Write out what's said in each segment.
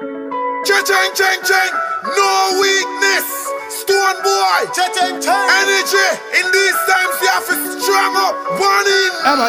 Cheng, cheng, cheng. No weakness. Stone boy. Cheng, cheng. Energy. In these times, you have to strong up. One in.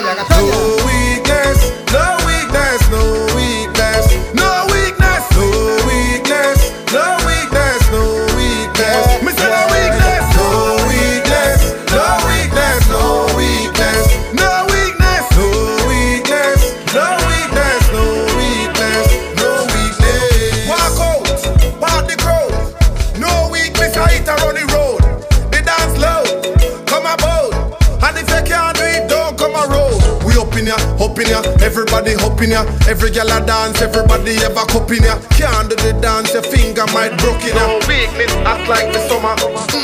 No weakness. No weakness. No weakness. No weakness. No weakness. No weakness. No weakness. Me say no weakness. No weakness. No weakness. No weakness. No weakness. No weakness. No weakness. No weakness. No weakness. Walk out. Part the crowd. No weakness. I hit around the road. They dance loud. Come about. And if you can't do it, don't come around. We up in ya, everybody up in ya. Every girl a dance, everybody have a cup in ya. Can't do the dance, your finger might broke in ya. No weakness, act like the summer.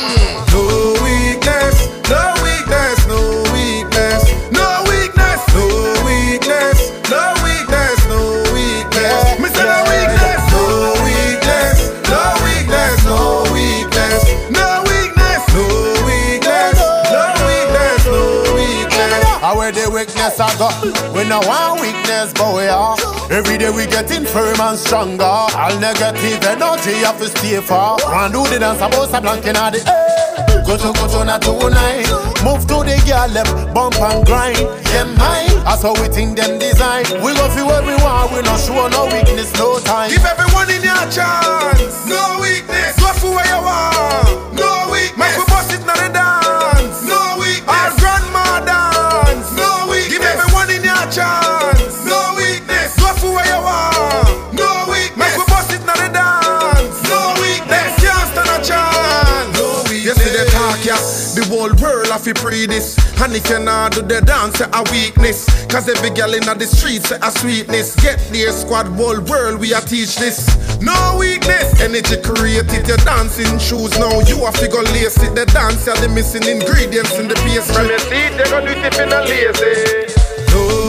No weakness. No weakness. No weakness. No weakness, No weakness. No weakness. No weakness. me say no weakness, No weakness. No weakness. No weakness. no weakness. No weakness. No weakness. No weakness. How where the weakness I got? We no want weakness, but we are. Every day we getting firm and stronger. All negative energy have to stay far. One do the dance about some blanking at the air. Go to not tonight. Move to the girl left, bump and grind. Yeah, mine. That's how we think them design. We go feel everyone. We not show no weakness, no time. Give everyone in your chance. No weakness, go for where you want. No weakness, make we bust it now the dance. No weakness, our grandma dance. No weakness, give everyone in your chance. No weakness, go for where you want. No weakness, make we bust it now the dance. No weakness, can't stand a chance. No weakness. You see the talk, yeah. The whole world have to pre this. And if you not do the dance, say a weakness. Cause every girl in the streets say a sweetness. Get there, squad, whole world, we a teach this. No weakness, energy created your dancing shoes. Now you have to go lace it. The dance are the missing ingredients in the pastry. From your seat, they gonna do it if you're not lazy. No